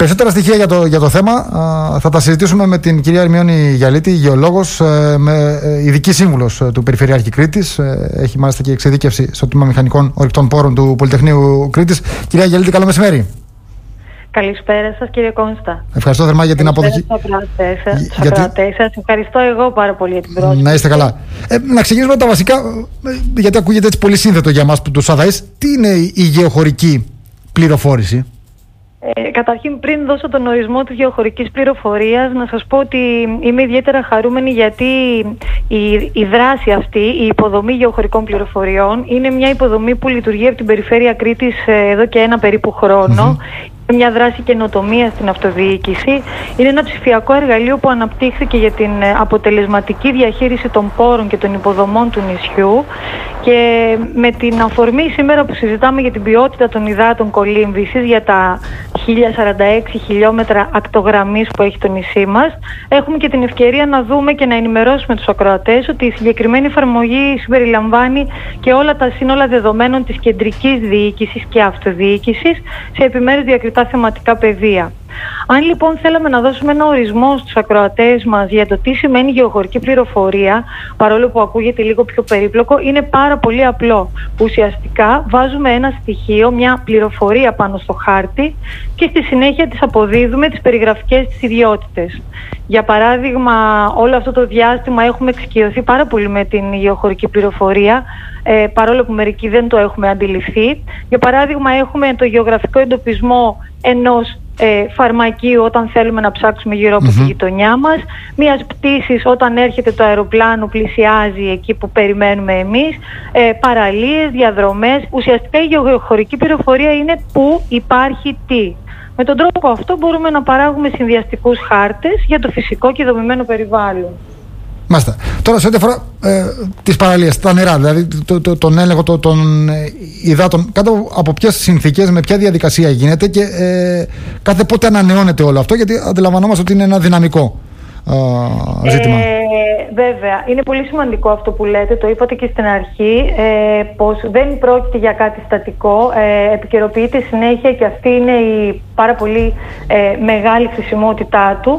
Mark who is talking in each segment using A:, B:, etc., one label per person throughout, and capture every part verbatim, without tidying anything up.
A: Περισσότερα στοιχεία για το, για το θέμα α, θα τα συζητήσουμε με την κυρία Ερμιόνη Γιαλίτη, γεωλόγος, ε, με, ε, ειδική σύμβουλος ε, του Περιφερειάρχη Κρήτης. Ε, έχει μάλιστα και εξειδίκευση στο τμήμα Μηχανικών Ορυκτών Πόρων του Πολυτεχνείου Κρήτης. Κυρία Γιαλίτη, καλό μεσημέρι.
B: Καλησπέρα σας, κύριε Κόνστα.
A: Ευχαριστώ θερμά για την αποδοχή.
B: Σας γιατί... ευχαριστώ εγώ πάρα πολύ για την πρόσκληση.
A: Να είστε καλά. Ε, να ξεκινήσουμε τα βασικά, γιατί ακούγεται έτσι πολύ σύνθετο για εμάς τους ΑΔΑΕΣ. Τι είναι η γεωχωρική πληροφόρηση?
B: Ε, καταρχήν, πριν δώσω τον ορισμό της γεωχωρικής πληροφορίας, να σας πω ότι είμαι ιδιαίτερα χαρούμενη, γιατί η, η δράση αυτή, η υποδομή γεωχωρικών πληροφοριών, είναι μια υποδομή που λειτουργεί από την Περιφέρεια Κρήτης ε, εδώ και ένα περίπου χρόνο. Mm-hmm. Είναι μια δράση καινοτομία στην αυτοδιοίκηση. Είναι ένα ψηφιακό εργαλείο που αναπτύχθηκε για την αποτελεσματική διαχείριση των πόρων και των υποδομών του νησιού. Και με την αφορμή σήμερα που συζητάμε για την ποιότητα των υδάτων κολύμβησης, για τα χίλια σαράντα έξι χιλιόμετρα ακτογραμμής που έχει το νησί μας, έχουμε και την ευκαιρία να δούμε και να ενημερώσουμε τους ακροατές ότι η συγκεκριμένη εφαρμογή συμπεριλαμβάνει και όλα τα σύνολα δεδομένων της κεντρικής διοίκησης και αυτοδιοίκησης σε επιμέρους διακριτά θεματικά πεδία. Αν λοιπόν θέλαμε να δώσουμε ένα ορισμό στους ακροατές μας για το τι σημαίνει γεωχωρική πληροφορία, παρόλο που ακούγεται λίγο πιο περίπλοκο, είναι πάρα πολύ απλό. Ουσιαστικά βάζουμε ένα στοιχείο, μια πληροφορία πάνω στο χάρτη και στη συνέχεια της αποδίδουμε τις περιγραφικές της ιδιότητες. Για παράδειγμα, όλο αυτό το διάστημα έχουμε εξοικειωθεί πάρα πολύ με την γεωχωρική πληροφορία, ε, παρόλο που μερικοί δεν το έχουμε αντιληφθεί. Για παράδειγμα, έχουμε το γεωγραφικό εντοπισμό ενός ε, φαρμακείου όταν θέλουμε να ψάξουμε γύρω από mm-hmm. τη γειτονιά μας, μιας πτήσης όταν έρχεται το αεροπλάνο, πλησιάζει εκεί που περιμένουμε εμείς, ε, παραλίες, διαδρομές. Ουσιαστικά η γεωχωρική πληροφορία είναι πού υπάρχει τι. Με τον τρόπο αυτό μπορούμε να παράγουμε συνδυαστικούς χάρτες για το φυσικό και δομημένο περιβάλλον.
A: Μάλιστα. Τώρα, σε ό,τι αφορά ε, τις παραλίες, τα νερά, δηλαδή το, το, τον έλεγχο το, των ε, υδάτων, κάτω από ποιες συνθήκες, με ποια διαδικασία γίνεται και ε, κάθε πότε ανανεώνεται όλο αυτό, γιατί αντιλαμβανόμαστε ότι είναι ένα δυναμικό ε, ζήτημα. Ε,
B: βέβαια, είναι πολύ σημαντικό αυτό που λέτε, το είπατε και στην αρχή, ε, πως δεν πρόκειται για κάτι στατικό, ε, επικαιροποιείται συνέχεια και αυτή είναι η πάρα πολύ ε, μεγάλη χρησιμότητά του.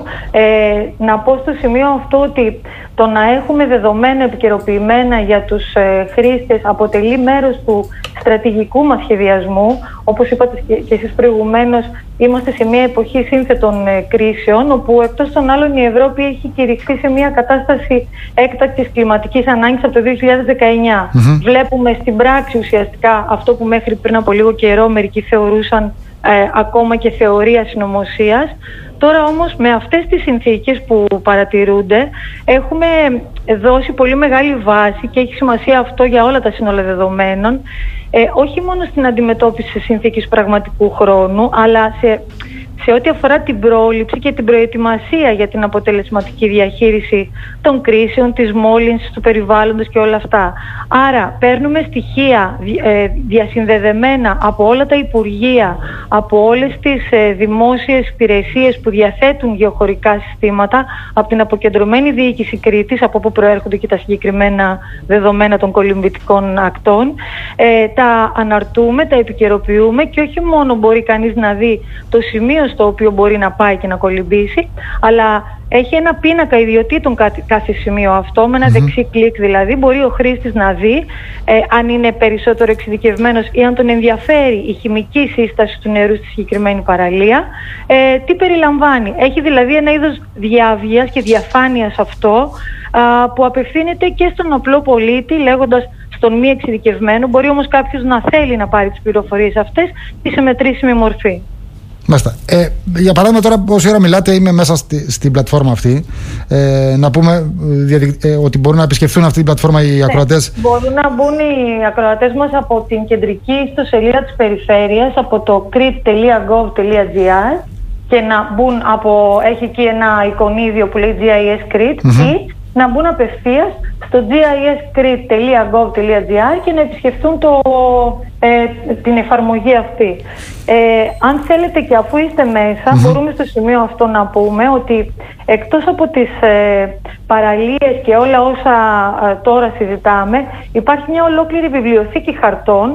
B: Ε, να πω στο σημείο αυτό ότι το να έχουμε δεδομένα επικαιροποιημένα για τους ε, χρήστες αποτελεί μέρος του στρατηγικού μας σχεδιασμού. Όπως είπατε και εσείς προηγουμένως, είμαστε σε μια εποχή σύνθετων ε, κρίσεων, όπου εκτός των άλλων η Ευρώπη έχει κηρυχθεί σε μια κατάσταση έκτακτης κλιματικής ανάγκης από το δύο χιλιάδες δεκαεννιά. Mm-hmm. Βλέπουμε στην πράξη ουσιαστικά αυτό που μέχρι πριν από λίγο καιρό μερικοί θεωρούσαν ε, ακόμα και θεωρία συνωμοσίας. Τώρα όμως με αυτές τις συνθήκες που παρατηρούνται έχουμε δώσει πολύ μεγάλη βάση και έχει σημασία αυτό για όλα τα σύνολα δεδομένων, ε, όχι μόνο στην αντιμετώπιση σε συνθήκες πραγματικού χρόνου, αλλά σε, σε ό,τι αφορά την πρόληψη και την προετοιμασία για την αποτελεσματική διαχείριση των κρίσεων, της μόλυνσης του περιβάλλοντος και όλα αυτά. Άρα παίρνουμε στοιχεία ε, διασυνδεδεμένα από όλα τα υπουργεία, από όλες τις ε, δημόσιες υπηρεσίες που διαθέτουν γεωχωρικά συστήματα, από την αποκεντρωμένη διοίκηση Κρήτης, από όπου προέρχονται και τα συγκεκριμένα δεδομένα των κολυμβητικών ακτών. Ε, τα αναρτούμε, τα επικαιροποιούμε και όχι μόνο μπορεί κανείς να δει το σημείο στο οποίο μπορεί να πάει και να κολυμπήσει, αλλά έχει ένα πίνακα ιδιωτήτων κάθε σημείο αυτό, με ένα mm-hmm. δεξί κλικ δηλαδή, μπορεί ο χρήστης να δει ε, αν είναι περισσότερο εξειδικευμένος ή αν τον ενδιαφέρει η χημική σύσταση του νερού στη συγκεκριμένη παραλία, ε, τι περιλαμβάνει. Έχει δηλαδή ένα είδος διάβγειας και διαφάνειας αυτό, α, που απευθύνεται και στον απλό πολίτη, λέγοντας στον μη εξειδικευμένο. Μπορεί όμως κάποιος να θέλει να πάρει τις πληροφορίες αυτές και σε μετρήσιμη μορφή.
A: Μάλιστα. Ε, για παράδειγμα, τώρα πόση ώρα μιλάτε, είμαι μέσα στη, στην πλατφόρμα αυτή. Ε, να πούμε ε, ότι μπορούν να επισκεφθούν αυτή την πλατφόρμα οι ακροατές.
B: Ναι, μπορούν να μπουν οι ακροατές μας από την κεντρική ιστοσελίδα της Περιφέρειας, από το κρήτη τελεία γκοβ τελεία τζι άρ, και να μπουν από, έχει εκεί ένα εικονίδιο που λέει τζι άι ες Crete, mm-hmm. ή να μπουν απευθείας στο τζι άι ες κρήτη τελεία γκοβ τελεία τζι άρ και να επισκεφτούν το, ε, την εφαρμογή αυτή. Ε, αν θέλετε και αφού είστε μέσα, mm-hmm. μπορούμε στο σημείο αυτό να πούμε ότι εκτός από τις ε, παραλίες και όλα όσα ε, τώρα συζητάμε, υπάρχει μια ολόκληρη βιβλιοθήκη χαρτών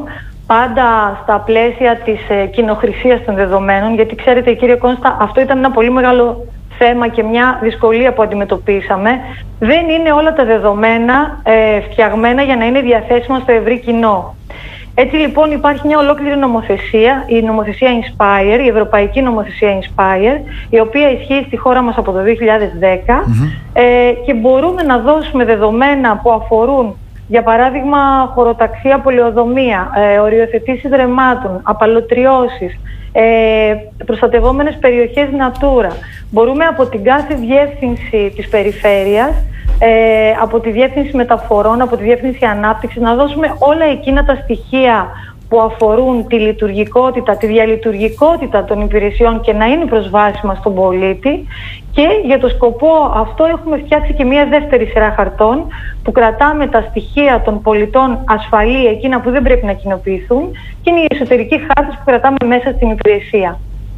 B: πάντα στα πλαίσια της ε, κοινοχρησίας των δεδομένων, γιατί ξέρετε κύριε Κόνστα, αυτό ήταν ένα πολύ μεγάλο θέμα και μια δυσκολία που αντιμετωπίσαμε. Δεν είναι όλα τα δεδομένα ε, φτιαγμένα για να είναι διαθέσιμα στο ευρύ κοινό. Έτσι λοιπόν υπάρχει μια ολόκληρη νομοθεσία, η νομοθεσία Inspire, η ευρωπαϊκή νομοθεσία Inspire, η οποία ισχύει στη χώρα μας από το δύο χιλιάδες δέκα mm-hmm. ε, και μπορούμε να δώσουμε δεδομένα που αφορούν, για παράδειγμα, χωροταξία, πολεοδομία, ε, οριοθετήσεις ρεμάτων, απαλωτριώσεις, ε, προστατευόμενες περιοχές Natura. Μπορούμε από την κάθε διεύθυνση της περιφέρειας, ε, από τη διεύθυνση μεταφορών, από τη διεύθυνση ανάπτυξης, να δώσουμε όλα εκείνα τα στοιχεία που αφορούν τη λειτουργικότητα, τη διαλειτουργικότητα των υπηρεσιών και να είναι προσβάσιμα στον πολίτη. Και για το σκοπό αυτό έχουμε φτιάξει και μια δεύτερη σειρά χαρτών που κρατάμε τα στοιχεία των πολιτών ασφαλή, εκείνα που δεν πρέπει να κοινοποιηθούν, και είναι οι εσωτερικοί χάρτες που κρατάμε μέσα στην υπηρεσία.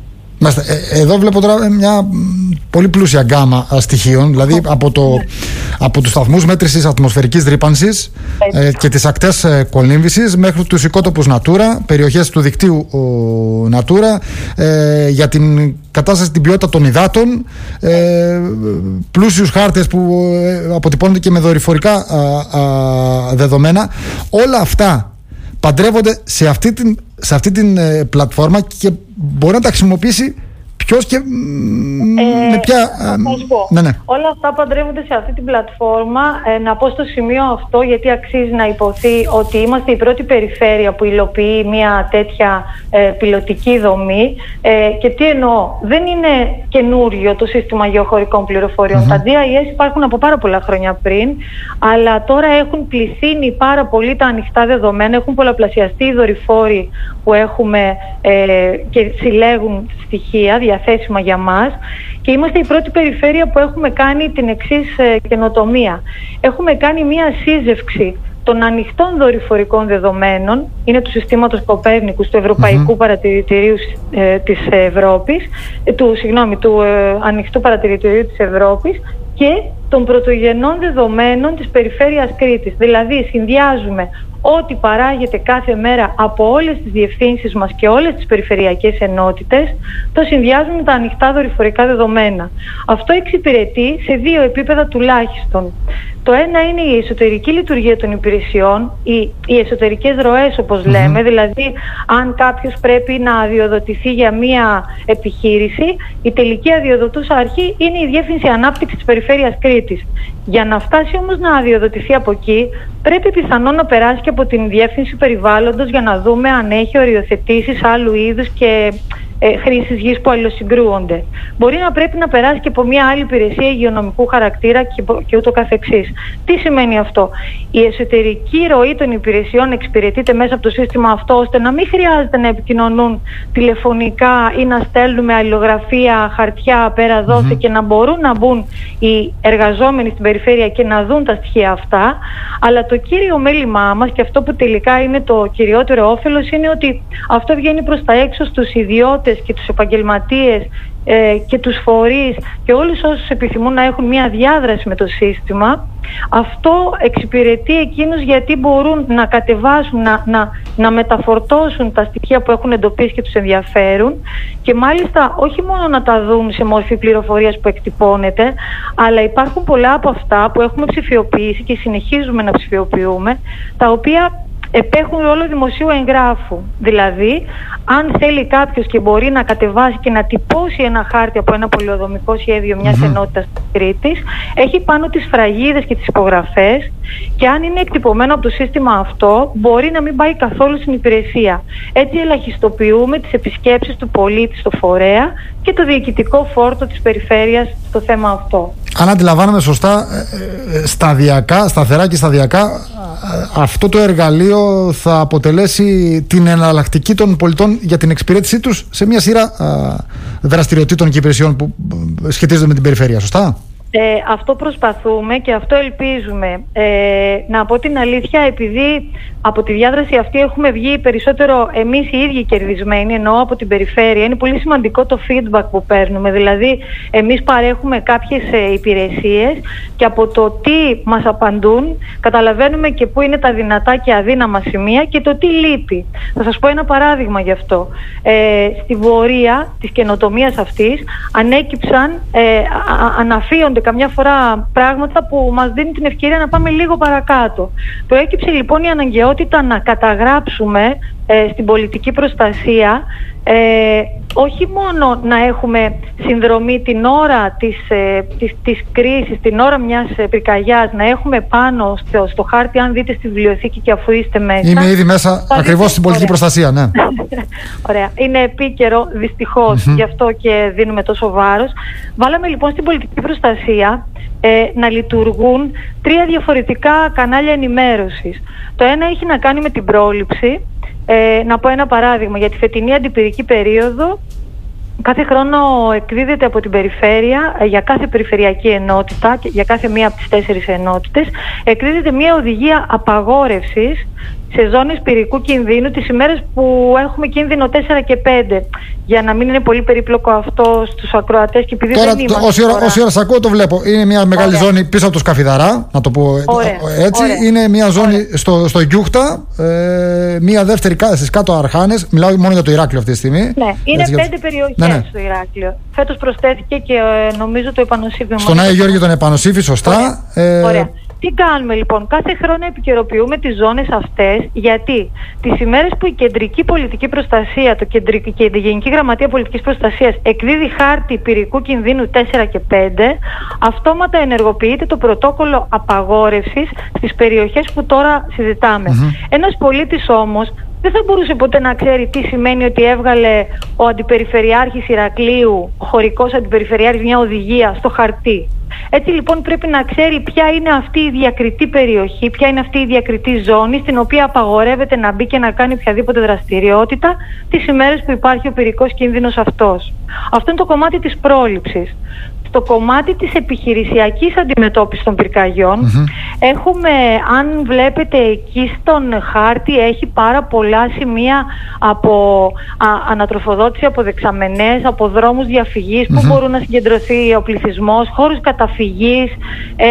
A: Εδώ βλέπω τώρα μια πολύ πλούσια γκάμα στοιχείων, δηλαδή από, το, από τους σταθμούς μέτρησης ατμοσφαιρικής ρύπανσης ε, και τις ακτές ε, κολύμβησης μέχρι τους οικότοπους Natura, περιοχές του δικτύου ο, Natura, ε, για την κατάσταση, την ποιότητα των υδάτων, ε, πλούσιους χάρτες που ε, αποτυπώνονται και με δορυφορικά α, α, δεδομένα. Όλα αυτά παντρεύονται σε αυτή την, σε αυτή την ε, πλατφόρμα και μπορεί να τα χρησιμοποιήσει ποιος και ε, με ποια...
B: Θα σας πω. Ναι, ναι. Όλα αυτά παντρεύονται σε αυτή την πλατφόρμα. Ε, να πω στο σημείο αυτό, γιατί αξίζει να υποθεί, ότι είμαστε η πρώτη περιφέρεια που υλοποιεί μια τέτοια ε, πιλωτική δομή. Ε, και τι εννοώ, δεν είναι καινούριο το σύστημα γεωχωρικών πληροφοριών. Mm-hmm. Τα ντι άι ες υπάρχουν από πάρα πολλά χρόνια πριν, αλλά τώρα έχουν πληθύνει πάρα πολύ τα ανοιχτά δεδομένα, έχουν πολλαπλασιαστεί οι δορυφόροι που έχουμε ε, και συλλέγουν στοιχεία διαθέσιμα για μας, και είμαστε η πρώτη περιφέρεια που έχουμε κάνει την εξής ε, καινοτομία. Έχουμε κάνει μία σύζευξη των ανοιχτών δορυφορικών δεδομένων, είναι του συστήματος Κοπέρνικους, του Ευρωπαϊκού mm-hmm. Παρατηρητηρίου ε, της Ευρώπης, ε, του, συγγνώμη, του ε, Ανοιχτού Παρατηρητηρίου της Ευρώπης, και των πρωτογενών δεδομένων της περιφέρειας Κρήτης. Δηλαδή συνδυάζουμε ό,τι παράγεται κάθε μέρα από όλες τις διευθύνσεις μας και όλες τις περιφερειακές ενότητες, το συνδυάζουμε με τα ανοιχτά δορυφορικά δεδομένα. Αυτό εξυπηρετεί σε δύο επίπεδα τουλάχιστον. Το ένα είναι η εσωτερική λειτουργία των υπηρεσιών, οι, οι εσωτερικές ροές όπως λέμε, mm-hmm. δηλαδή αν κάποιος πρέπει να αδειοδοτηθεί για μία επιχείρηση, η τελική αδειοδοτούσα αρχή είναι η Διεύθυνση Ανάπτυξης της Περιφέρειας Κρήτης. Για να φτάσει όμως να αδειοδοτηθεί από εκεί, πρέπει πιθανόν να περάσει και από την Διεύθυνση Περιβάλλοντος για να δούμε αν έχει οριοθετήσεις άλλου είδους και ε, χρήσεις γης που αλληλοσυγκρούονται. Μπορεί να πρέπει να περάσει και από μια άλλη υπηρεσία υγειονομικού χαρακτήρα και, και ούτω καθεξής. Τι σημαίνει αυτό? Η εσωτερική ροή των υπηρεσιών εξυπηρετείται μέσα από το σύστημα αυτό, ώστε να μην χρειάζεται να επικοινωνούν τηλεφωνικά ή να στέλνουμε αλληλογραφία, χαρτιά πέρα δόθε mm-hmm. και να μπορούν να μπουν οι εργαζόμενοι στην περιφέρεια και να δουν τα στοιχεία αυτά. Αλλά το κύριο μέλημά μας, και αυτό που τελικά είναι το κυριότερο όφελος, είναι ότι αυτό βγαίνει προς τα έξω στους ιδιώτες και τους επαγγελματίες ε, και τους φορείς και όλους όσους επιθυμούν να έχουν μια διάδραση με το σύστημα. Αυτό εξυπηρετεί εκείνους γιατί μπορούν να κατεβάσουν, να, να, να μεταφορτώσουν τα στοιχεία που έχουν εντοπίσει και τους ενδιαφέρουν, και μάλιστα όχι μόνο να τα δουν σε μορφή πληροφορίας που εκτυπώνεται, αλλά υπάρχουν πολλά από αυτά που έχουμε ψηφιοποιήσει και συνεχίζουμε να ψηφιοποιούμε, τα οποία επέχουν ρόλο δημοσίου εγγράφου. Δηλαδή, αν θέλει κάποιος και μπορεί να κατεβάσει και να τυπώσει ένα χάρτη από ένα πολεοδομικό σχέδιο μιας mm-hmm. ενότητας της Κρήτης, έχει πάνω τις σφραγίδες και τις υπογραφές, και αν είναι εκτυπωμένο από το σύστημα αυτό, μπορεί να μην πάει καθόλου στην υπηρεσία. Έτσι ελαχιστοποιούμε τις επισκέψεις του πολίτη στο φορέα και το διοικητικό φόρτο της περιφέρειας στο θέμα αυτό.
A: Αν αντιλαμβάνομαι σωστά, σταδιακά, σταθερά και σταδιακά, αυτό το εργαλείο θα αποτελέσει την εναλλακτική των πολιτών για την εξυπηρέτησή τους σε μια σειρά α, δραστηριοτήτων και υπηρεσιών που σχετίζονται με την περιφέρεια, σωστά?
B: Ε, αυτό προσπαθούμε και αυτό ελπίζουμε. Ε, να πω την αλήθεια, επειδή από τη διάδραση αυτή έχουμε βγει περισσότερο εμείς οι ίδιοι κερδισμένοι, εννοώ από την περιφέρεια, είναι πολύ σημαντικό το feedback που παίρνουμε. Δηλαδή, εμείς παρέχουμε κάποιες ε, υπηρεσίες και από το τι μας απαντούν καταλαβαίνουμε και πού είναι τα δυνατά και αδύναμα σημεία και το τι λείπει. Θα σας πω ένα παράδειγμα γι' αυτό. Ε, στη βορεία της καινοτομίας αυτής ανέκυψαν, ε, α, αναφύονται καμιά φορά πράγματα που μας δίνουν την ευκαιρία να πάμε λίγο παρακάτω. Προέκυψε λοιπόν η αναγκαιότητα να καταγράψουμε ε, στην πολιτική προστασία ε, όχι μόνο να έχουμε συνδρομή την ώρα της, ε, της, της κρίσης, την ώρα μιας ε, πυρκαγιάς, να έχουμε πάνω στο, στο χάρτη, αν δείτε στη βιβλιοθήκη και αφού είστε μέσα.
A: Είμαι ήδη μέσα ακριβώς στην πολιτική
B: Ωραία.
A: προστασία, ναι.
B: Ωραία. Είναι επίκαιρο, δυστυχώς,
A: Mm-hmm.
B: γι' αυτό και δίνουμε τόσο βάρος. Βάλαμε λοιπόν στην πολιτική προστασία ε, να λειτουργούν τρία διαφορετικά κανάλια ενημέρωσης. Το ένα έχει να κάνει με την πρόληψη. Ε, να πω ένα παράδειγμα. Για τη φετινή αντιπυρική περίοδο, κάθε χρόνο εκδίδεται από την περιφέρεια, για κάθε περιφερειακή ενότητα, για κάθε μία από τις τέσσερις ενότητες, εκδίδεται μία οδηγία απαγόρευσης σε ζώνες πυρικού κινδύνου τις ημέρες που έχουμε κίνδυνο τέσσερα και πέντε. Για να μην είναι πολύ περίπλοκο αυτό στους ακροατές και επειδή
A: τώρα,
B: δεν είμαστε...
A: Όση ώρα, όση ώρα σ' ακούω το βλέπω. Είναι μια μεγάλη
B: Ωραία.
A: ζώνη πίσω από το Σκαφιδαρά, να το πω
B: Ωραία.
A: έτσι.
B: Ωραία.
A: Είναι μια ζώνη στο, στο Γιούχτα, ε, μια δεύτερη στις κάτω Αρχάνες. Μιλάω μόνο για το Ηράκλειο αυτή τη στιγμή.
B: Ναι, είναι
A: έτσι,
B: πέντε περιοχές ναι, ναι. στο Ηράκλειο. Φέτος προσθέθηκε και ε, νομίζω το επανοσύφημα.
A: Στον Άγιο Γιώργιο τον επανοσύφη, σωστά.
B: Ωραία. Ε, Ωραία. Τι κάνουμε λοιπόν? Κάθε χρόνο επικαιροποιούμε τις ζώνες αυτές, γιατί τις ημέρες που η Κεντρική Πολιτική Προστασία το κεντρική, και η Γενική Γραμματεία Πολιτικής Προστασίας εκδίδει χάρτη πυρικού κινδύνου τέσσερα και πέντε, αυτόματα ενεργοποιείται το πρωτόκολλο απαγόρευσης στις περιοχές που τώρα συζητάμε. Mm-hmm. Ένας πολίτης όμως δεν θα μπορούσε ποτέ να ξέρει τι σημαίνει ότι έβγαλε ο Αντιπεριφερειάρχης Ηρακλείου, ο χωρικός Αντιπεριφερειάρχης, μια οδηγία στο χαρτί. Έτσι λοιπόν πρέπει να ξέρει ποια είναι αυτή η διακριτή περιοχή, ποια είναι αυτή η διακριτή ζώνη στην οποία απαγορεύεται να μπει και να κάνει οποιαδήποτε δραστηριότητα τις ημέρες που υπάρχει ο πυρικός κίνδυνος αυτός. Αυτό είναι το κομμάτι της πρόληψης. Στο κομμάτι της επιχειρησιακής αντιμετώπισης των πυρκαγιών, mm-hmm. έχουμε, αν βλέπετε εκεί στον χάρτη, έχει πάρα πολλά σημεία από α, ανατροφοδότηση από δεξαμενές, από δρόμους διαφυγής mm-hmm. που μπορούν να συγκεντρωθεί ο πληθυσμός, χώρους καταφυγής. Ε,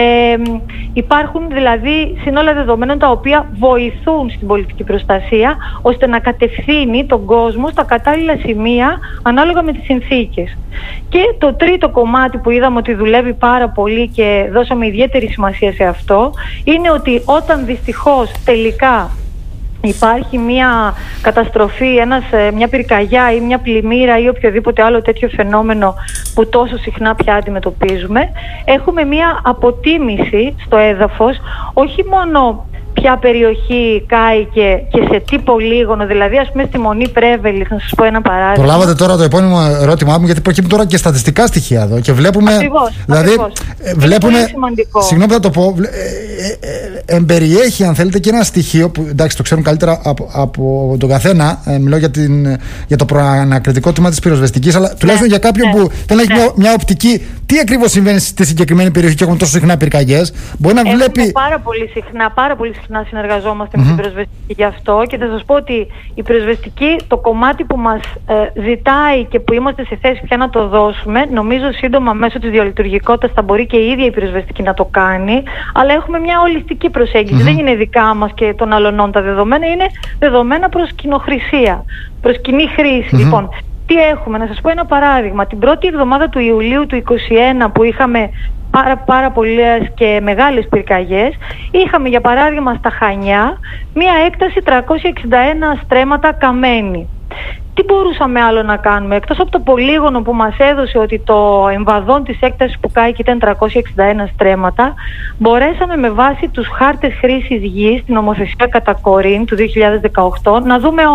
B: υπάρχουν δηλαδή σύνολα δεδομένων τα οποία βοηθούν στην πολιτική προστασία ώστε να κατευθύνει τον κόσμο στα κατάλληλα σημεία ανάλογα με τις συνθήκες. Και το τρίτο κομμάτι που είδαμε ότι δουλεύει πάρα πολύ και δώσαμε ιδιαίτερη σημασία σε αυτό, είναι ότι όταν δυστυχώς τελικά υπάρχει μια καταστροφή, ένας, μια πυρκαγιά ή μια πλημμύρα ή οποιοδήποτε άλλο τέτοιο φαινόμενο που τόσο συχνά πια αντιμετωπίζουμε, έχουμε μια αποτίμηση στο έδαφος, όχι μόνο ποια περιοχή κάηκε και σε τι πολύγωνο, δηλαδή ας πούμε στη Μονή Πρέβελης, να σας πω ένα παράδειγμα.
A: Προλάβατε τώρα το επόμενο ερώτημά μου, γιατί προκύπτουν τώρα και στατιστικά στοιχεία εδώ και βλέπουμε.
B: Ακριβώς,
A: δηλαδή,
B: ακριβώς.
A: βλέπουμε.
B: Συγγνώμη
A: θα το πω. Ε, ε, ε, εμπεριέχει, αν θέλετε, και ένα στοιχείο που εντάξει το ξέρουν καλύτερα από, από τον καθένα. Ε, μιλάω για, την, για το προανακριτικό τμήμα της πυροσβεστικής, αλλά τουλάχιστον ναι, για κάποιον ναι, που θέλει να έχει μια, μια οπτική. Τι ακριβώς συμβαίνει στη συγκεκριμένη περιοχή και έχουμε τόσο συχνά πυρκαγιές. Μπορεί να
B: έχουμε
A: βλέπει.
B: Πάρα πολύ συχνά, πάρα πολύ συχνά συνεργαζόμαστε mm-hmm. με την πυροσβεστική γι' αυτό και θα σας πω ότι η πυροσβεστική, το κομμάτι που μας ε, ζητάει και που είμαστε σε θέση πια να το δώσουμε, νομίζω σύντομα μέσω της διαλειτουργικότητας θα μπορεί και η ίδια η πυροσβεστική να το κάνει, αλλά έχουμε μια ολιστική προσέγγιση. Mm-hmm. Δεν είναι δικά μας και των αλλωνών τα δεδομένα, είναι δεδομένα προς κοινοχρησία, προς κοινή χρήση. Mm-hmm. Λοιπόν, τι έχουμε? Να σας πω ένα παράδειγμα. Την πρώτη εβδομάδα του Ιουλίου του είκοσι ένα που είχαμε πάρα, πάρα πολλές και μεγάλες πυρκαγιές, είχαμε για παράδειγμα στα Χανιά μία έκταση τριακόσια εξήντα ένα στρέμματα καμένη. Τι μπορούσαμε άλλο να κάνουμε? Εκτός από το πολύγωνο που μας έδωσε ότι το εμβαδόν της έκτασης που κάηκε ήταν τριακόσια εξήντα ένα στρέμματα, μπορέσαμε με βάση τους χάρτες χρήσης γης, την νομοθεσία κατά κορίν του δύο χιλιάδες δεκαοκτώ, να δούμε ότι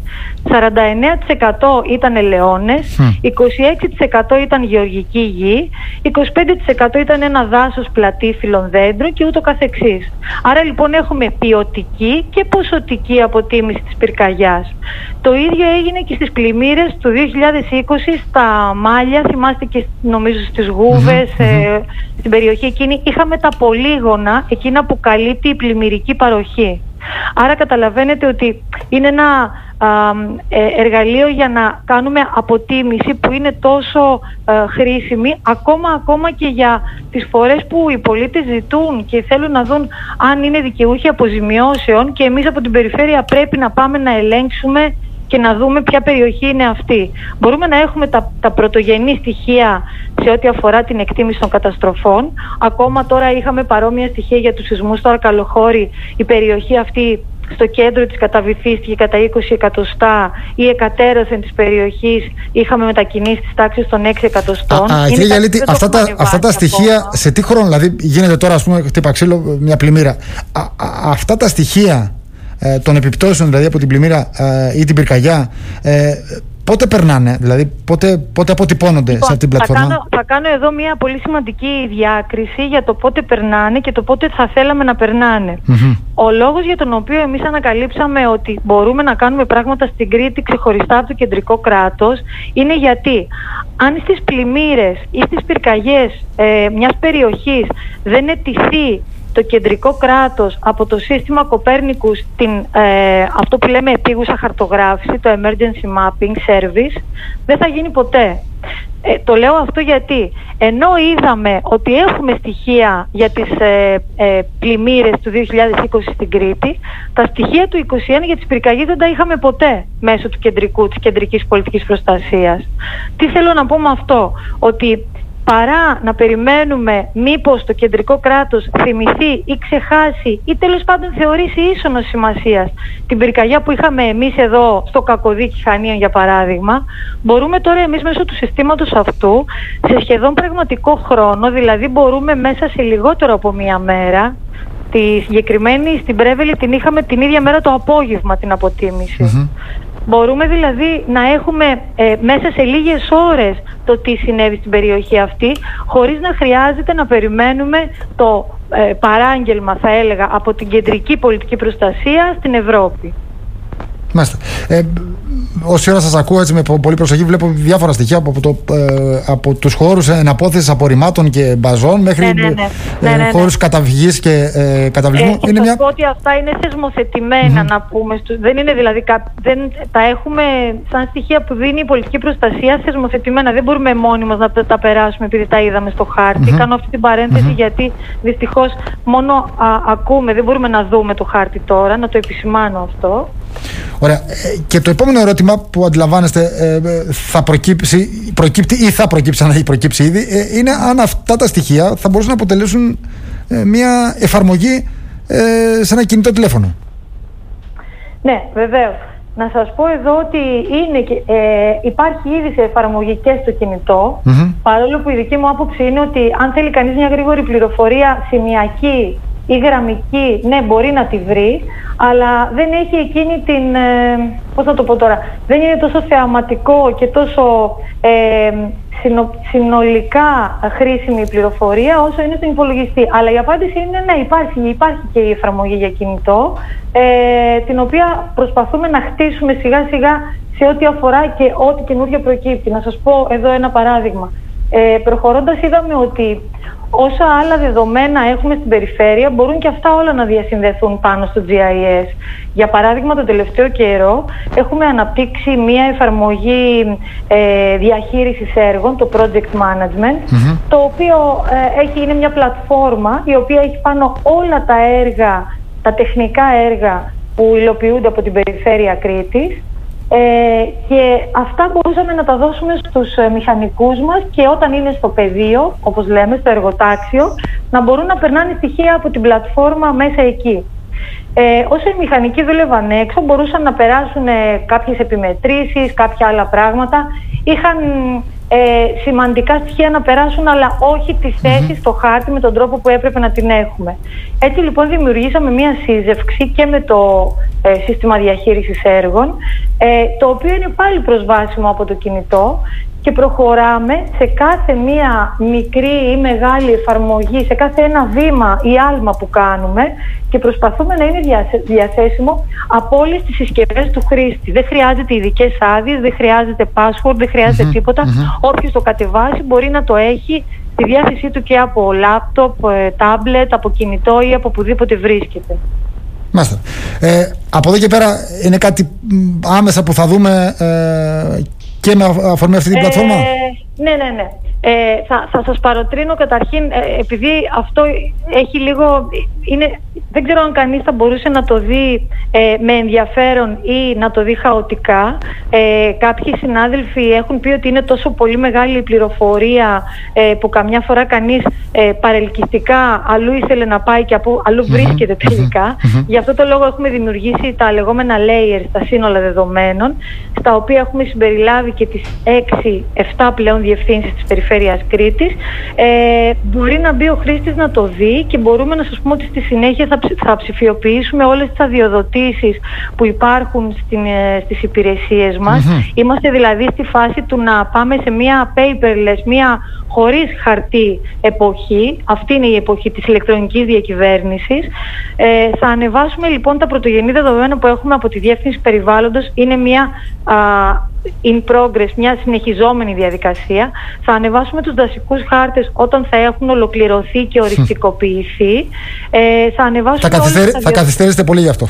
B: σαράντα εννέα τοις εκατό ήταν ελαιώνες, mm. είκοσι έξι τοις εκατό ήταν γεωργική γη, είκοσι πέντε τοις εκατό ήταν ένα δάσος πλατήφυλλων δέντρων και ούτω καθεξής. Άρα λοιπόν έχουμε ποιοτική και ποσοτική αποτίμηση της πυρκαγιάς. Το ίδιο έγινε και στις πλημμύρες του δύο χιλιάδες είκοσι στα Μάλια, θυμάστε και νομίζω στις Γούβες, mm-hmm. ε, στην περιοχή εκείνη. Είχαμε τα πολύγωνα, εκείνα που καλύπτει η πλημμυρική παροχή. Άρα καταλαβαίνετε ότι είναι ένα α, ε, εργαλείο για να κάνουμε αποτίμηση που είναι τόσο ε, χρήσιμη ακόμα, ακόμα και για τις φορές που οι πολίτες ζητούν και θέλουν να δουν αν είναι δικαιούχοι αποζημιώσεων και εμείς από την περιφέρεια πρέπει να πάμε να ελέγξουμε και να δούμε ποια περιοχή είναι αυτή. Μπορούμε να έχουμε τα, τα πρωτογενή στοιχεία σε ό,τι αφορά την εκτίμηση των καταστροφών. Ακόμα τώρα είχαμε παρόμοια στοιχεία για τους σεισμούς στο Αρκαλοχώρι. Η περιοχή αυτή στο κέντρο της καταβυθίστηκε κατά είκοσι εκατοστά. Η εκατέρωθεν της περιοχής είχαμε μετακινήσει της τάξης των έξι εκατοστών.
A: Α, κύριε Γιαλίτη, αυτά, τα, αυτά τα στοιχεία ακόμα. Σε τι χρόνο, δηλαδή γίνεται τώρα, ας πούμε, χτύπα ξύλο μια πλημμύρα. Α, α, αυτά τα στοιχεία ε, των επιπτώσεων δηλαδή από την πλημμύρα ε, ή την πυρκαγιά, ε, πότε περνάνε, δηλαδή πότε, πότε αποτυπώνονται λοιπόν, σε αυτή την πλατφόρμα?
B: Θα κάνω, θα κάνω εδώ μια πολύ σημαντική διάκριση για το πότε περνάνε και το πότε θα θέλαμε να περνάνε. Mm-hmm. Ο λόγος για τον οποίο εμείς ανακαλύψαμε ότι μπορούμε να κάνουμε πράγματα στην Κρήτη ξεχωριστά από το κεντρικό κράτος είναι γιατί αν στις πλημμύρες ή στις πυρκαγιές ε, μιας περιοχής δεν αιτηθεί το κεντρικό κράτος από το σύστημα Κοπέρνικους την, ε, αυτό που λέμε επίγουσα χαρτογράφηση, το Emergency Mapping Service, δεν θα γίνει ποτέ. Ε, το λέω αυτό γιατί ενώ είδαμε ότι έχουμε στοιχεία για τις ε, ε, πλημμύρες του δύο χιλιάδες είκοσι στην Κρήτη, τα στοιχεία του είκοσι ένα για τις πυρκαγιές δεν τα είχαμε ποτέ μέσω του κεντρικού, της κεντρικής πολιτικής προστασίας. Τι θέλω να πω με αυτό? Ότι παρά να περιμένουμε μήπως το κεντρικό κράτος θυμηθεί ή ξεχάσει ή τέλος πάντων θεωρήσει ίσονος σημασίας την πυρκαγιά που είχαμε εμείς εδώ στο Κακωδίκη Χανίων για παράδειγμα, μπορούμε τώρα εμείς μέσω του συστήματος αυτού σε σχεδόν πραγματικό χρόνο, δηλαδή μπορούμε μέσα σε λιγότερο από μία μέρα, τη συγκεκριμένη στην Πρέβελη την είχαμε την ίδια μέρα το απόγευμα την αποτίμηση. Mm-hmm. Μπορούμε δηλαδή να έχουμε ε, μέσα σε λίγες ώρες το τι συνέβη στην περιοχή αυτή, χωρίς να χρειάζεται να περιμένουμε το ε, παράγγελμα, θα έλεγα, από την κεντρική πολιτική προστασία στην Ευρώπη.
A: Μάλιστα. Ε, όση ώρα σας ακούω έτσι με πολύ προσοχή, βλέπω διάφορα στοιχεία από, το, ε, από τους χώρους εναπόθεσης απορριμμάτων και μπαζών μέχρι ναι, ναι, ναι. Ε, ναι, ναι, ναι. χώρους καταυγής και ε, καταβλισμού.
B: Ε, είναι θα μια... πω ότι αυτά είναι θεσμοθετημένα mm-hmm. να πούμε. Δεν είναι δηλαδή, δεν, τα έχουμε σαν στοιχεία που δίνει η πολιτική προστασία θεσμοθετημένα. Δεν μπορούμε μόνιμως να τα περάσουμε επειδή τα είδαμε στο χάρτη. Mm-hmm. Κάνω αυτή την παρένθεση mm-hmm. γιατί δυστυχώς μόνο α, ακούμε, δεν μπορούμε να δούμε το χάρτη τώρα, να το επισημάνω αυτό.
A: Ωραία. Και το επόμενο ερώτημα που αντιλαμβάνεστε θα προκύψει, προκύπτει ή θα προκύψει, αν έχει προκύψει ήδη, είναι αν αυτά τα στοιχεία θα μπορούσαν να αποτελέσουν μια εφαρμογή σε ένα κινητό τηλέφωνο.
B: Ναι, βεβαίως. Να σας πω εδώ ότι είναι, ε, υπάρχει ήδη σε εφαρμογή και στο κινητό, mm-hmm. παρόλο που η δική μου άποψη είναι ότι αν θέλει κανείς μια γρήγορη πληροφορία σημειακή ή γραμμική, ναι, μπορεί να τη βρει, αλλά δεν έχει εκείνη την, ε, πώς θα το πω τώρα, δεν είναι τόσο θεαματικό και τόσο ε, συνο, συνολικά χρήσιμη η πληροφορία όσο είναι στον υπολογιστή. Αλλά η απάντηση είναι ναι, υπάρχει, υπάρχει και η εφαρμογή για κινητό, ε, την οποία προσπαθούμε να χτίσουμε σιγά σιγά σε ό,τι αφορά και ό,τι καινούργιο προκύπτει. Να σας πω εδώ ένα παράδειγμα. Ε, προχωρώντας είδαμε ότι όσα άλλα δεδομένα έχουμε στην περιφέρεια μπορούν και αυτά όλα να διασυνδεθούν πάνω στο τζι άι ες. Για παράδειγμα, τον τελευταίο καιρό έχουμε αναπτύξει μία εφαρμογή ε, διαχείρισης έργων, το Project Management, mm-hmm. το οποίο ε, έχει, είναι μια πλατφόρμα η οποία έχει πάνω όλα τα έργα, τα τεχνικά έργα που υλοποιούνται από την περιφέρεια Κρήτης. Ε, και αυτά μπορούσαμε να τα δώσουμε στους ε, μηχανικούς μας και όταν είναι στο πεδίο, όπως λέμε, στο εργοτάξιο, να μπορούν να περνάνε στοιχεία από την πλατφόρμα μέσα εκεί. Ε, όσο οι μηχανικοί δούλευαν έξω, μπορούσαν να περάσουν ε, κάποιες επιμετρήσεις, κάποια άλλα πράγματα. Είχαν ε, σημαντικά στοιχεία να περάσουν, αλλά όχι τη θέση mm-hmm. στο χάρτη με τον τρόπο που έπρεπε να την έχουμε. Έτσι λοιπόν δημιουργήσαμε μία σύζευξη και με το ε, σύστημα διαχείρισης έργων, ε, το οποίο είναι πάλι προσβάσιμο από το κινητό, και προχωράμε σε κάθε μία μικρή ή μεγάλη εφαρμογή, σε κάθε ένα βήμα ή άλμα που κάνουμε, και προσπαθούμε να είναι διαθέσιμο από όλες τις συσκευές του χρήστη. Δεν χρειάζεται ειδικές άδειες, δεν χρειάζεται password, δεν χρειάζεται mm-hmm. τίποτα. Mm-hmm. Όποιος το κατεβάσει μπορεί να το έχει στη διάθεσή του και από λάπτοπ, τάμπλετ, από κινητό ή από οπουδήποτε βρίσκεται.
A: Μάλιστα. Ε, από εδώ και πέρα είναι κάτι άμεσα που θα δούμε ε, και με αφορμή αυτή την πλατφόρμα?
B: Ε, ναι, ναι, ναι. Ε, θα, θα σας παροτρύνω καταρχήν, ε, επειδή αυτό έχει λίγο, είναι, δεν ξέρω αν κανείς θα μπορούσε να το δει ε, με ενδιαφέρον ή να το δει χαοτικά. Ε, κάποιοι συνάδελφοι έχουν πει ότι είναι τόσο πολύ μεγάλη η πληροφορία ε, που καμιά φορά κανείς ε, παρελκυστικά αλλού ήθελε να πάει και από, αλλού mm-hmm. βρίσκεται τελικά. Mm-hmm. Γι' αυτό το λόγο έχουμε δημιουργήσει τα λεγόμενα layers, τα σύνολα δεδομένων, στα οποία έχουμε συμπεριλάβει και τις έξι εφτά πλέον διευθύνσεις της Περιφέρειας Κρήτης. Ε, μπορεί να μπει ο χρήστης να το δει, και μπορούμε να σας πούμε ότι στη συνέχεια θα, ψ, θα ψηφιοποιήσουμε όλες τις αδειοδοτήσεις που υπάρχουν στην, ε, στις υπηρεσίες μας. Mm-hmm. Είμαστε δηλαδή στη φάση του να πάμε σε μια paperless, μια χωρίς χαρτί εποχή. Αυτή είναι η εποχή της ηλεκτρονικής διακυβέρνησης. Ε, θα ανεβάσουμε λοιπόν τα πρωτογενή δεδομένα που έχουμε από τη Διεύθυνση Περιβάλλοντος. Είναι μια α, in progress, μια συνεχιζόμενη διαδικασία. Θα ανεβάσουμε τους δασικούς χάρτες όταν θα έχουν ολοκληρωθεί και οριστικοποιηθεί. Ε, θα ανεβάσουμε
A: θα, καθυστέρη, θα καθυστερήσετε πολύ γι' αυτό.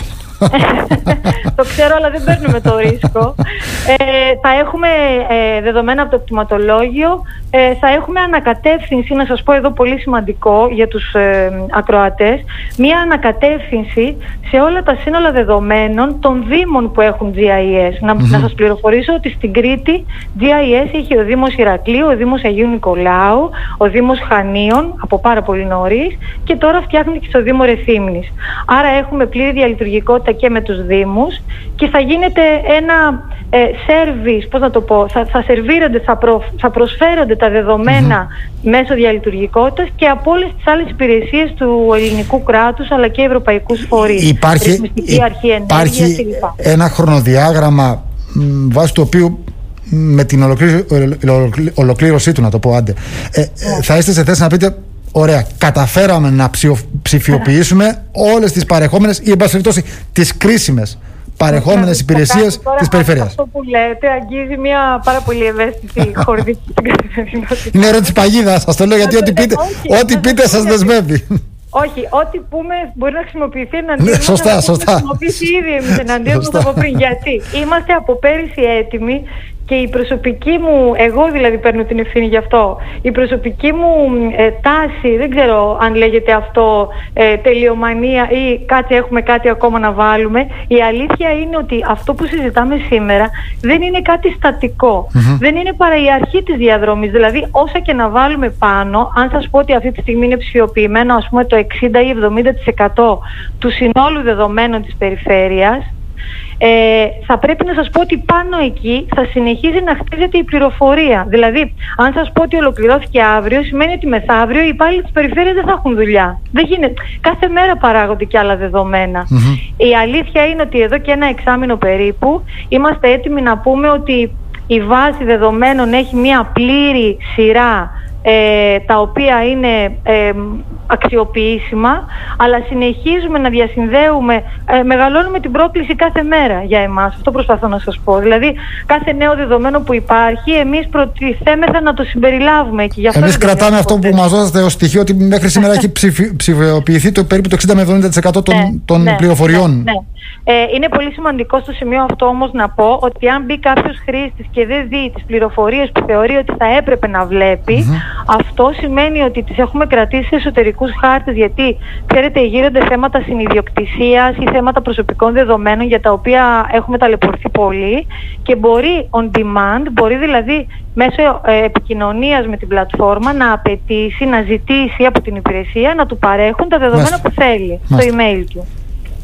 B: Το ξέρω, αλλά δεν παίρνουμε το ρίσκο. Ε, θα έχουμε ε, δεδομένα από το κτηματολόγιο. Ε, θα έχουμε ανακατεύθυνση, να σας πω εδώ πολύ σημαντικό για τους ε, ακροατές, μία ανακατεύθυνση σε όλα τα σύνολα δεδομένων των δήμων που έχουν τζι άι ες. Να, mm-hmm. να σας πληροφορήσω ότι στην Κρήτη τζι άι ες έχει ο Δήμος Ηρακλείου, ο Δήμος Αγίου Νικολάου, ο Δήμος Χανίων από πάρα πολύ νωρίς, και τώρα φτιάχνει και στο Δήμο Ρεθύμνης. Άρα έχουμε πλήρη διαλειτουργικότητα και με τους Δήμους, και θα γίνεται ένα ε, service, πώς να το πω, θα, θα σερβίρονται, θα, προ, θα προσφέρονται τα δεδομένα mm-hmm. μέσω διαλειτουργικότητας και από όλες τις άλλες υπηρεσίες του ελληνικού κράτους, αλλά και ευρωπαϊκούς φορείς.
A: Υπάρχει,
B: Ρυθμιστική Αρχή
A: υπάρχει
B: Ενέργειας κλπ.
A: Ένα χρονοδιάγραμμα μ, βάσει του οποίου με την ολοκλήρω, ολοκλήρωσή του, να το πω άντε, ε, ε, θα είστε σε θέση να πείτε: ωραία, καταφέραμε να ψηφιοποιήσουμε όλες τις παρεχόμενες ή, εν πάση περιπτώσει, τις κρίσιμες παρεχόμενες υπηρεσίες της περιφέρειας.
B: Αυτό που λέτε αγγίζει μια πάρα πολύ ευαίσθητη χορδή στην καθημερινότητα.
A: Είναι ερώτηση παγίδα, σας το λέω, γιατί ό,τι πείτε, ό,τι πείτε σας δεσμεύει.
B: Όχι, ό,τι πούμε μπορεί να χρησιμοποιηθεί εναντίον μας.
A: Σωστά, σωστά.
B: Χρησιμοποιήσει ήδη εμείς εναντίον μας από πριν. Γιατί είμαστε από πέρυσι έτοιμοι, και η προσωπική μου, εγώ δηλαδή παίρνω την ευθύνη γι' αυτό, η προσωπική μου ε, τάση, δεν ξέρω αν λέγεται αυτό ε, τελειομανία ή κάτι, έχουμε κάτι ακόμα να βάλουμε. Η αλήθεια είναι ότι αυτό που συζητάμε σήμερα δεν είναι κάτι στατικό. Mm-hmm. Δεν είναι παρά η αρχή της διαδρομής. Δηλαδή όσα και να βάλουμε πάνω, αν σας πω ότι αυτή τη στιγμή είναι ψηφιοποιημένο ας πούμε το εξήντα ή εβδομήντα τοις εκατό του συνόλου δεδομένων της περιφέρειας, Ε, θα πρέπει να σας πω ότι πάνω εκεί θα συνεχίζει να χτίζεται η πληροφορία. Δηλαδή, αν σας πω ότι ολοκληρώθηκε αύριο, σημαίνει ότι μεθαύριο οι υπάλληλοι της περιφέρειας δεν θα έχουν δουλειά. Δεν γίνεται. Κάθε μέρα παράγονται και άλλα δεδομένα. Mm-hmm. Η αλήθεια είναι ότι εδώ και ένα εξάμηνο περίπου είμαστε έτοιμοι να πούμε ότι η βάση δεδομένων έχει μια πλήρη σειρά Ε, τα οποία είναι ε, αξιοποιήσιμα, αλλά συνεχίζουμε να διασυνδέουμε, ε, μεγαλώνουμε την πρόκληση κάθε μέρα για εμάς. Αυτό προσπαθώ να σας πω. Δηλαδή, κάθε νέο δεδομένο που υπάρχει, εμείς προτιθέμεθα να το συμπεριλάβουμε εκεί.
A: Εμείς κρατάμε αυτό που μας δώσατε ως στοιχείο, ότι μέχρι σήμερα έχει ψηφι, ψηφιοποιηθεί το περίπου το εξήντα με εβδομήντα τοις εκατό των, ναι, των ναι, πληροφοριών. Ναι, ναι.
B: Ε, είναι πολύ σημαντικό στο σημείο αυτό όμως να πω ότι αν μπει κάποιος χρήστης και δεν δει τις πληροφορίες που θεωρεί ότι θα έπρεπε να βλέπει, mm-hmm. αυτό σημαίνει ότι τις έχουμε κρατήσει σε εσωτερικούς χάρτες, γιατί ξέρετε γύρονται θέματα συνιδιοκτησίας ή θέματα προσωπικών δεδομένων για τα οποία έχουμε ταλαιπωρηθεί πολύ, και μπορεί on demand, μπορεί δηλαδή μέσω ε, επικοινωνίας με την πλατφόρμα να απαιτήσει, να ζητήσει από την υπηρεσία να του παρέχουν τα δεδομένα Μάλιστα. που θέλει Μάλιστα. στο email του.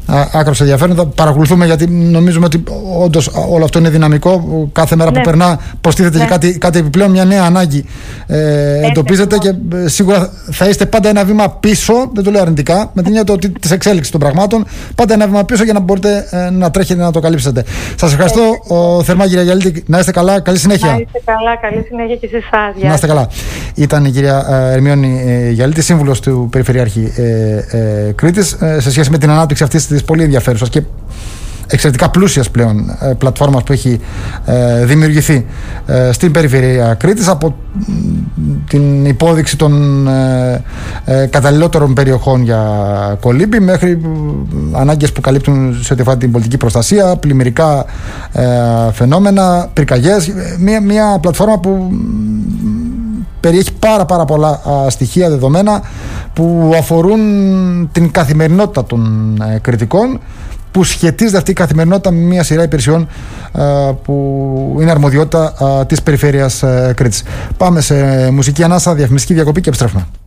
A: άκρως ενδιαφέροντα. Παρακολουθούμε γιατί νομίζουμε ότι όντως όλο αυτό είναι δυναμικό. Κάθε μέρα ναι. που περνά προστίθεται ναι. και κάτι, κάτι επιπλέον, μια νέα ανάγκη ε, εντοπίζεται και ε, σίγουρα θα είστε πάντα ένα βήμα πίσω, δεν το λέω αρνητικά, με την έννοια ότι της εξέλιξης των πραγμάτων, πάντα ένα βήμα πίσω για να μπορείτε ε, να τρέχετε να το καλύψετε. Σας ευχαριστώ ο, θερμά, κυρία Γιαλίτη. Να είστε καλά, καλή συνέχεια.
B: Να είστε καλά, καλή συνέχεια και σε εσάς.
A: Να είστε καλά. Ήταν η κυρία Ερμιόνη ε, Γιαλίτη, σύμβουλος του Περιφερειάρχη ε, ε, Κρήτης, ε, σε σχέση με την ανάπτυξη αυτής της πολύ ενδιαφέρουσας και εξαιρετικά πλούσιας πλέον ε, πλατφόρμας που έχει ε, δημιουργηθεί ε, στην περιφερεια Κρήτης, από την υπόδειξη των ε, ε, καταλληλότερων περιοχών για κολύμπη μέχρι ε, ανάγκες που καλύπτουν σε ό,τι αφορά την πολιτική προστασία, πλημμυρικά ε, φαινόμενα, πυρκαγιές. Μια, μια πλατφόρμα που περιέχει πάρα πάρα πολλά α, στοιχεία, δεδομένα που αφορούν την καθημερινότητα των ε, κριτικών, που σχετίζεται αυτή η καθημερινότητα με μια σειρά υπηρεσιών α, που είναι αρμοδιότητα α, της περιφέρειας α, Κρήτης. Πάμε σε μουσική ανάσα, διαφημιστική διακοπή και επιστρέφουμε.